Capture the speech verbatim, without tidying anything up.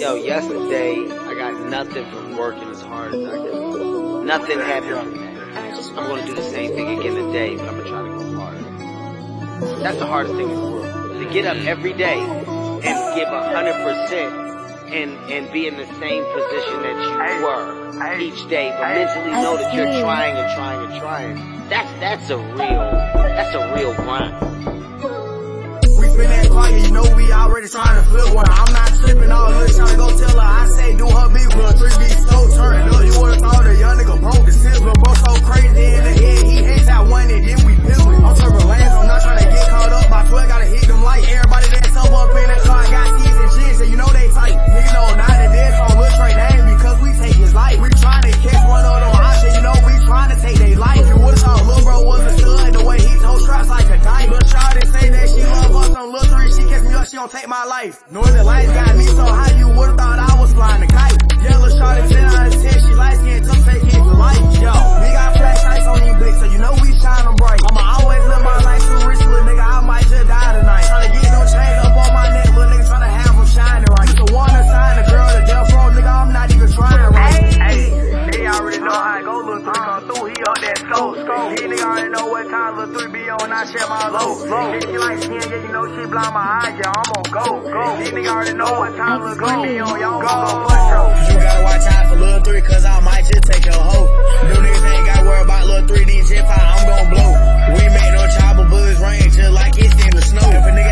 Yo, yesterday, I got nothing from working as hard as I could. Nothing happened from that. I'm gonna do the same thing again today, but I'm gonna try to go harder. That's the hardest thing in the world. To get up every day and give a hundred percent and, and be in the same position that you were each day, but mentally know that you're trying and trying and trying. That's, that's a real, that's a real grind. We spin that clock, you know we already trying to flip one. I'm not tripping, all good, trying to go tell her. I say do her big one, three B slow turn. Look, you would've thought a young nigga broke the silver, bro so crazy in the head. He hates that one and then we pillin'. I'm turning lanes, I'm not trying to get caught up by twelve, gotta hit them light. Everybody that's up up in that car got keys and shit, so you know they tight. Nigga know not and then on Lil Trey name because we take his life. We trying to catch one of them options, you know we trying to take their life. You would've thought Lil Bro was a stud, the way he told straps like a dime. Lil Shawty say that she love us on Lil three, she catch me up, she don't take my life. Northern Lights got me, so how you would've thought I was flying a kite? Yellow Shawty ten out of ten, she light skin, tough, take it for life. Yo, we got flashlights on these blicks, so you know we shine them bright. I'ma always live my life too rich, little nigga, I might just die tonight. Tryna get no chains up on my neck, little nigga tryna have them shining right. Used to wanna sign a girl to death row, nigga, I'm not even trying right. Hey, they already know how it go, Lil three come through, he up that scope, scope. These niggas already know what time Lil three be on, I share my low, low. Yeah, she like skin, yeah, you know she blind my eyes, yeah, I'm on go, go. These niggas already know what time Lil three be on, y'all go, go, go. You gotta watch out for Lil three, cause I might just take your hoe. Them niggas ain't gotta worry about Lil three, these J five, I'm gon' blow. We make no trouble, bullets rain just like it's in the snow. If a nigga